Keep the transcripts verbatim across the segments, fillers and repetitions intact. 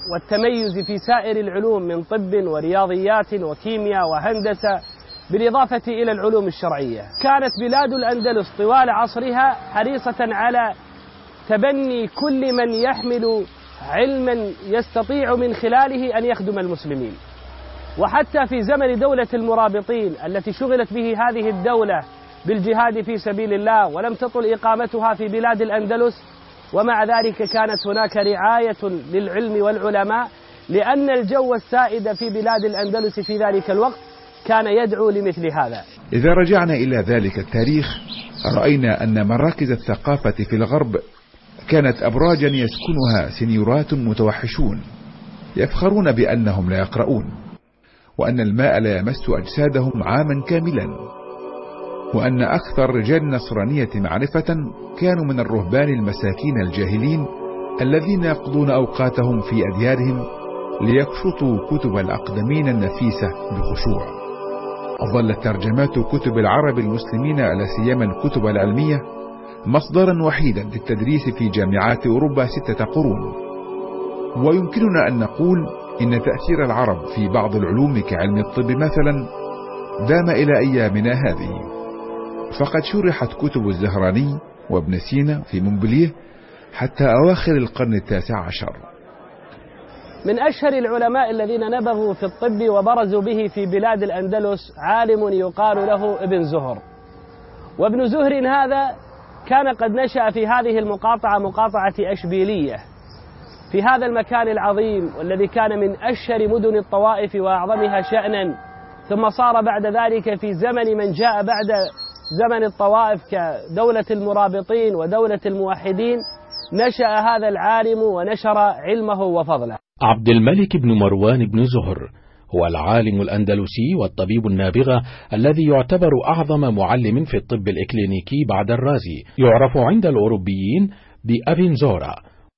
والتميز في سائر العلوم من طب ورياضيات وكيمياء وهندسة، بالإضافة إلى العلوم الشرعية. كانت بلاد الأندلس طوال عصرها حريصة على تبني كل من يحمل علما يستطيع من خلاله أن يخدم المسلمين. وحتى في زمن دولة المرابطين التي شغلت به هذه الدولة بالجهاد في سبيل الله ولم تطل إقامتها في بلاد الأندلس، ومع ذلك كانت هناك رعاية للعلم والعلماء، لأن الجو السائد في بلاد الأندلس في ذلك الوقت كان يدعو لمثل هذا. إذا رجعنا إلى ذلك التاريخ رأينا أن مراكز الثقافة في الغرب كانت أبراجا يسكنها سنيورات متوحشون يفخرون بأنهم لا يقرؤون، وأن الماء لا يمس أجسادهم عاما كاملا، وأن أكثر رجال النصرانية معرفة كانوا من الرهبان المساكين الجاهلين الذين يقضون أوقاتهم في أديارهم ليكشطوا كتب الأقدمين النفيسة بخشوع. ظلت ترجمات كتب العرب المسلمين لا سيما الكتب العلمية مصدرا وحيدا للتدريس في جامعات أوروبا ستة قرون، ويمكننا أن نقول إن تأثير العرب في بعض العلوم كعلم الطب مثلا دام إلى أيامنا هذه، فقد شرحت كتب الزهراني وابن سينا في مونبليه حتى أواخر القرن التاسع عشر. من أشهر العلماء الذين نبغوا في الطب وبرزوا به في بلاد الأندلس عالم يقال له ابن زهر. وابن زهر هذا كان قد نشأ في هذه المقاطعة، مقاطعة أشبيلية، في هذا المكان العظيم والذي كان من أشهر مدن الطوائف وأعظمها شأنا، ثم صار بعد ذلك في زمن من جاء بعد زمن الطوائف كدولة المرابطين ودولة الموحدين، نشأ هذا العالم ونشر علمه وفضله. عبد الملك بن مروان بن زهر هو العالم الأندلسي والطبيب النابغة الذي يعتبر أعظم معلم في الطب الإكلينيكي بعد الرازي، يعرف عند الأوروبيين بأبن زورا.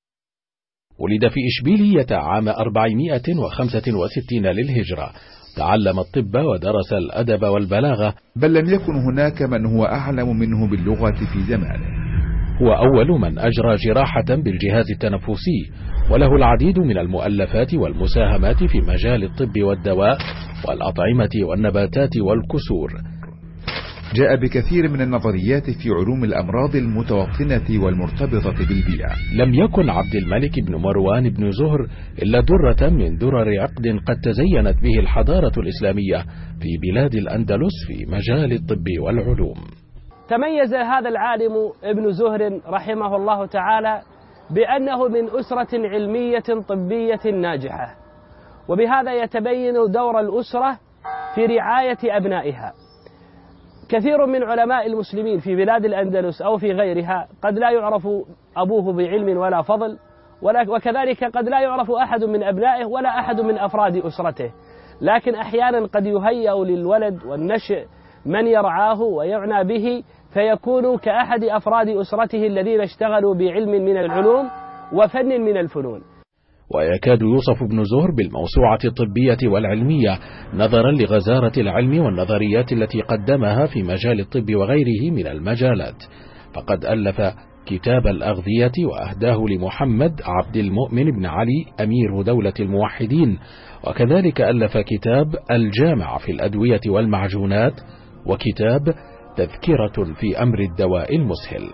ولد في إشبيلية عام أربعمائة وخمسة وستين للهجرة، تعلم الطب ودرس الأدب والبلاغة، بل لم يكن هناك من هو أعلم منه باللغة في زمانه. هو أول من أجرى جراحة بالجهاز التنفسي، وله العديد من المؤلفات والمساهمات في مجال الطب والدواء والأطعمة والنباتات والكسور. جاء بكثير من النظريات في علوم الأمراض المتوطنة والمرتبطة بالبيئة. لم يكن عبد الملك بن مروان بن زهر إلا درة من درر عقد قد تزينت به الحضارة الإسلامية في بلاد الأندلس في مجال الطب والعلوم. تميز هذا العالم ابن زهر رحمه الله تعالى بأنه من أسرة علمية طبية ناجحة، وبهذا يتبين دور الأسرة في رعاية أبنائها. كثير من علماء المسلمين في بلاد الأندلس أو في غيرها قد لا يعرف أبوه بعلم ولا فضل، وكذلك قد لا يعرف أحد من أبنائه ولا أحد من أفراد أسرته، لكن أحيانا قد يهيأ للولد والنشء من يرعاه ويعنى به، فيكون كأحد أفراد أسرته الذين اشتغلوا بعلم من العلوم وفن من الفنون. ويكاد يوصف ابن زهر بالموسوعة الطبية والعلمية نظرا لغزارة العلم والنظريات التي قدمها في مجال الطب وغيره من المجالات، فقد ألف كتاب الأغذية وأهداه لمحمد عبد المؤمن بن علي أمير دولة الموحدين، وكذلك ألف كتاب الجامع في الأدوية والمعجونات، وكتاب تذكرة في أمر الدواء المسهل.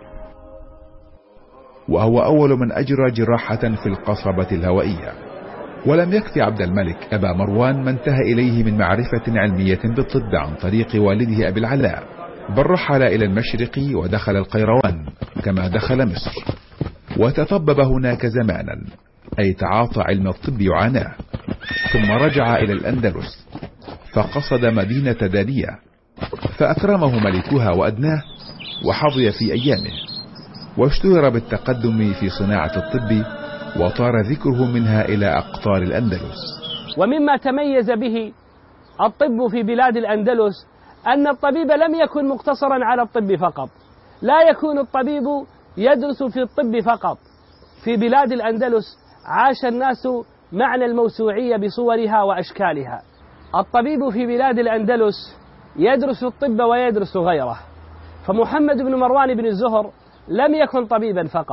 وهو أول من أجرى جراحة في القصبة الهوائية. ولم يكفي عبد الملك أبا مروان ما انتهى إليه من معرفة علمية بالطب عن طريق والده أبي العلاء، بل رحل إلى المشرق ودخل القيروان كما دخل مصر، وتطبب هناك زمانا، أي تعاطى علم الطب وعاناه، ثم رجع إلى الأندلس فقصد مدينة دانية فأكرمه ملكها وأدناه وحظي في أيامه، واشتهر بالتقدم في صناعة الطب وطار ذكره منها إلى أقطار الأندلس. ومما تميز به الطب في بلاد الأندلس أن الطبيب لم يكن مقتصرا على الطب فقط، لا يكون الطبيب يدرس في الطب فقط. في بلاد الأندلس عاش الناس معنى الموسوعية بصورها وأشكالها. الطبيب في بلاد الأندلس يدرس الطب ويدرس غيره، فمحمد بن مروان بن الزهر لم يكن طبيبا فقط،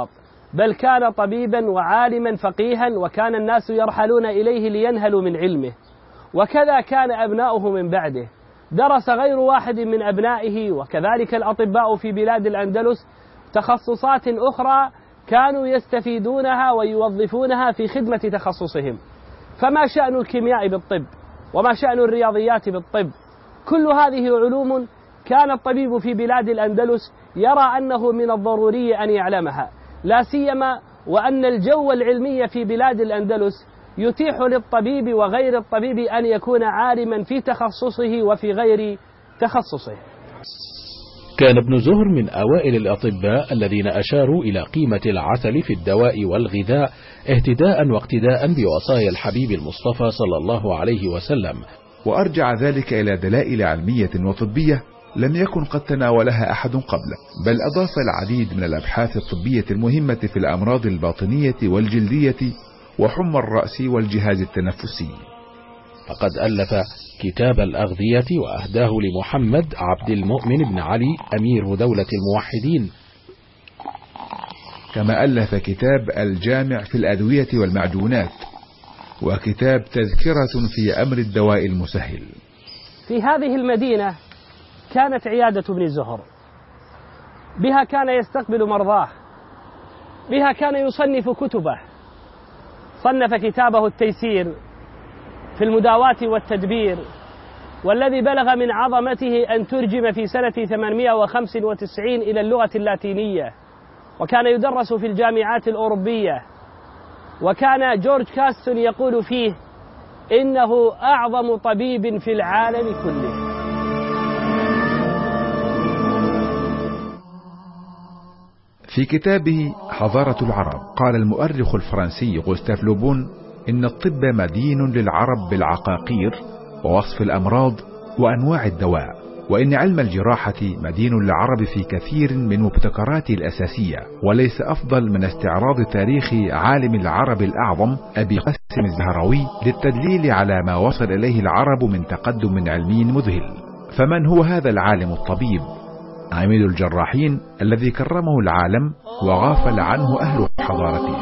بل كان طبيبا وعالما فقيها، وكان الناس يرحلون إليه لينهلوا من علمه. وكذا كان أبناؤه من بعده، درس غير واحد من أبنائه وكذلك الأطباء في بلاد الأندلس تخصصات أخرى كانوا يستفيدونها ويوظفونها في خدمة تخصصهم. فما شأن الكيمياء بالطب؟ وما شأن الرياضيات بالطب؟ كل هذه علوم كان الطبيب في بلاد الأندلس يرى أنه من الضروري أن يعلمها، لا سيما وأن الجو العلمي في بلاد الأندلس يتيح للطبيب وغير الطبيب أن يكون عالما في تخصصه وفي غير تخصصه. كان ابن زهر من أوائل الأطباء الذين أشاروا إلى قيمة العسل في الدواء والغذاء اهتداء واقتداء بوصايا الحبيب المصطفى صلى الله عليه وسلم، وأرجع ذلك إلى دلائل علمية وطبية لم يكن قد تناولها أحد قبله، بل أضاف العديد من الأبحاث الطبية المهمة في الأمراض الباطنية والجلدية وحمى الرأس والجهاز التنفسي. فقد ألف كتاب الأغذية وأهداه لمحمد عبد المؤمن بن علي أمير دولة الموحدين، كما ألف كتاب الجامع في الأدوية والمعجونات، وكتاب تذكرة في أمر الدواء المسهل. في هذه المدينة كانت عيادة ابن زهر، بها كان يستقبل مرضاه، بها كان يصنف كتبه. صنف كتابه التيسير في المداواة والتدبير، والذي بلغ من عظمته أن ترجم في سنة ثمانمائة وخمسة وتسعين إلى اللغة اللاتينية، وكان يدرس في الجامعات الأوروبية. وكان جورج كاستون يقول فيه إنه أعظم طبيب في العالم كله. في كتابه حضارة العرب قال المؤرخ الفرنسي غوستاف لوبون إن الطب مدين للعرب بالعقاقير ووصف الأمراض وأنواع الدواء، وإن علم الجراحة مدين للعرب في كثير من مبتكراته الأساسية، وليس أفضل من استعراض تاريخ عالم العرب الأعظم أبي قاسم الزهراوي للتدليل على ما وصل إليه العرب من تقدم علمي مذهل. فمن هو هذا العالم الطبيب عميد الجراحين الذي كرمه العالم وغافل عنه أهل حضارته؟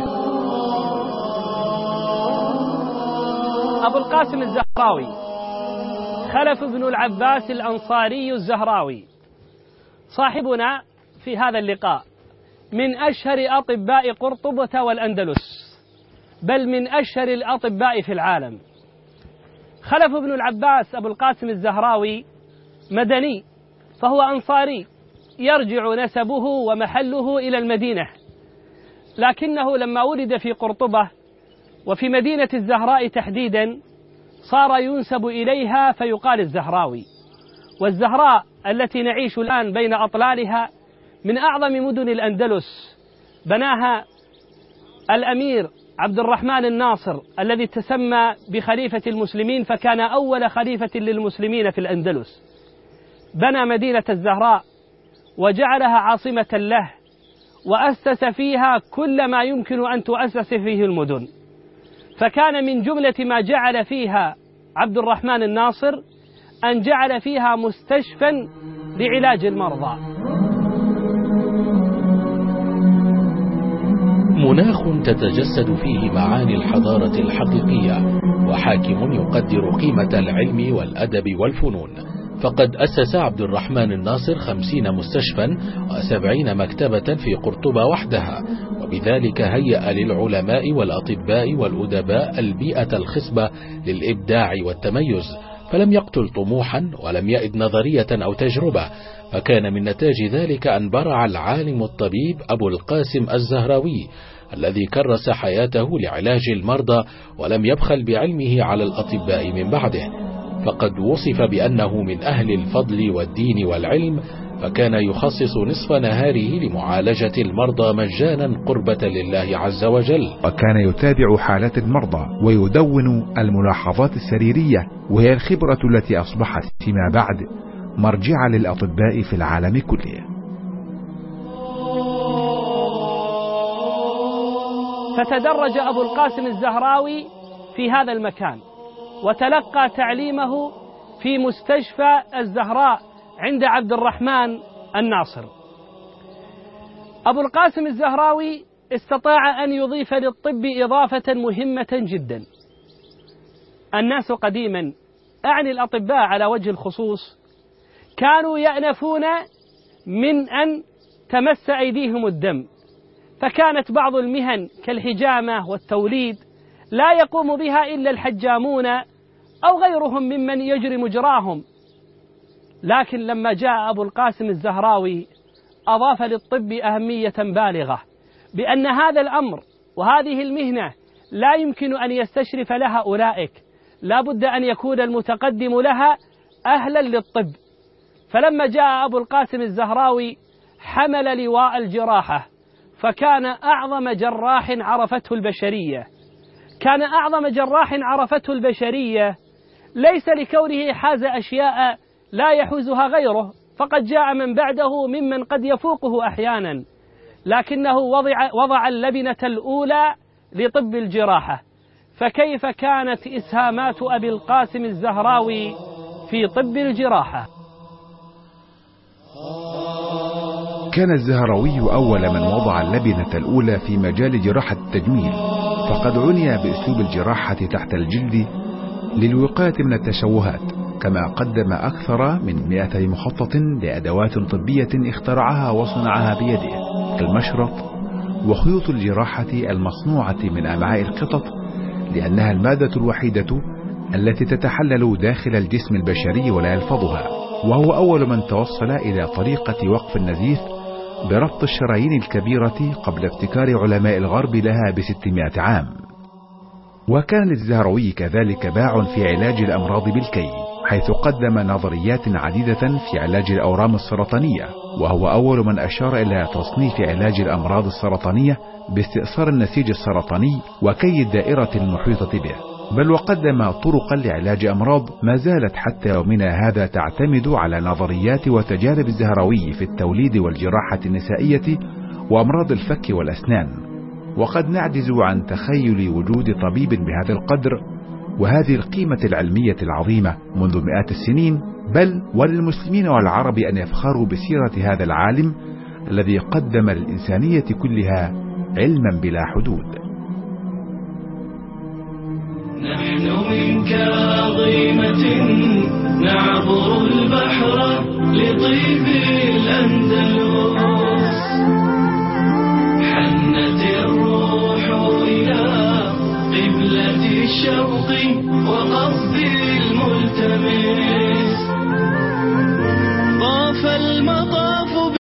أبو القاسم الزهراوي خلف بن العباس الأنصاري الزهراوي، صاحبنا في هذا اللقاء، من أشهر أطباء قرطبة والأندلس، بل من أشهر الأطباء في العالم. خلف بن العباس أبو القاسم الزهراوي مدني، فهو أنصاري يرجع نسبه ومحله إلى المدينة، لكنه لما ولد في قرطبة وفي مدينة الزهراء تحديدا صار ينسب إليها فيقال الزهراوي. والزهراء التي نعيش الآن بين أطلالها من أعظم مدن الأندلس، بناها الأمير عبد الرحمن الناصر الذي تسمى بخليفة المسلمين، فكان أول خليفة للمسلمين في الأندلس. بنى مدينة الزهراء وجعلها عاصمة له، وأسس فيها كل ما يمكن أن تؤسس فيه المدن. فكان من جملة ما جعل فيها عبد الرحمن الناصر أن جعل فيها مستشفى لعلاج المرضى. مناخ تتجسد فيه معاني الحضارة الحقيقية، وحاكم يقدر قيمة العلم والأدب والفنون. فقد أسس عبد الرحمن الناصر خمسين مستشفى وسبعين مكتبة في قرطبة وحدها، وبذلك هيأ للعلماء والأطباء والأدباء البيئة الخصبة للإبداع والتميز، فلم يقتل طموحا ولم يئد نظرية أو تجربة. فكان من نتاج ذلك أن برع العالم الطبيب أبو القاسم الزهراوي الذي كرس حياته لعلاج المرضى ولم يبخل بعلمه على الأطباء من بعده. فقد وصف بأنه من أهل الفضل والدين والعلم، فكان يخصص نصف نهاره لمعالجة المرضى مجانا قربة لله عز وجل. وكان يتابع حالات المرضى ويدون الملاحظات السريرية، وهي الخبرة التي أصبحت فيما بعد مرجعا للأطباء في العالم كله. فتدرج أبو القاسم الزهراوي في هذا المكان، وتلقى تعليمه في مستشفى الزهراء عند عبد الرحمن الناصر. أبو القاسم الزهراوي استطاع أن يضيف للطب إضافة مهمة جدا. الناس قديما، أعني الأطباء على وجه الخصوص، كانوا يأنفون من أن تمس أيديهم الدم، فكانت بعض المهن كالحجامة والتوليد لا يقوم بها إلا الحجامون أو غيرهم ممن يجري مجراهم. لكن لما جاء أبو القاسم الزهراوي أضاف للطب أهمية بالغة، بأن هذا الأمر وهذه المهنة لا يمكن أن يستشرف لها أولئك، لا بد أن يكون المتقدم لها أهلا للطب. فلما جاء أبو القاسم الزهراوي حمل لواء الجراحة، فكان أعظم جراح عرفته البشرية. كان أعظم جراح عرفته البشرية ليس لكونه حاز أشياء لا يحوزها غيره، فقد جاء من بعده ممن قد يفوقه أحيانا، لكنه وضع, وضع اللبنة الأولى لطب الجراحة. فكيف كانت إسهامات أبي القاسم الزهراوي في طب الجراحة؟ كان الزهراوي أول من وضع اللبنة الأولى في مجال جراحة التجميل، فقد عني بأسلوب الجراحة تحت الجلد للوقاية من التشوهات، كما قدم أكثر من مئتي مخطط لأدوات طبية اخترعها وصنعها بيده، كالمشرط وخيوط الجراحة المصنوعة من أمعاء القطط، لأنها المادة الوحيدة التي تتحلل داخل الجسم البشري ولا يلفظها. وهو أول من توصل إلى طريقة وقف النزيف بربط الشرايين الكبيرة قبل ابتكار علماء الغرب لها بستمائة عام. وكان للزهراوي كذلك باع في علاج الأمراض بالكي، حيث قدم نظريات عديدة في علاج الأورام السرطانية، وهو أول من أشار إلى تصنيف علاج الأمراض السرطانية باستئصال النسيج السرطاني وكي الدائرة المحيطة به، بل وقدم طرقا لعلاج أمراض ما زالت حتى يومنا هذا تعتمد على نظريات وتجارب الزهراوي في التوليد والجراحة النسائية وأمراض الفك والأسنان. وقد نعجز عن تخيل وجود طبيب بهذا القدر وهذه القيمة العلمية العظيمة منذ مئات السنين، بل وللمسلمين والعرب أن يفخروا بسيرة هذا العالم الذي قدم للإنسانية كلها علما بلا حدود. نحن منك عظيمة نعبر البحر لطيب الأندلس.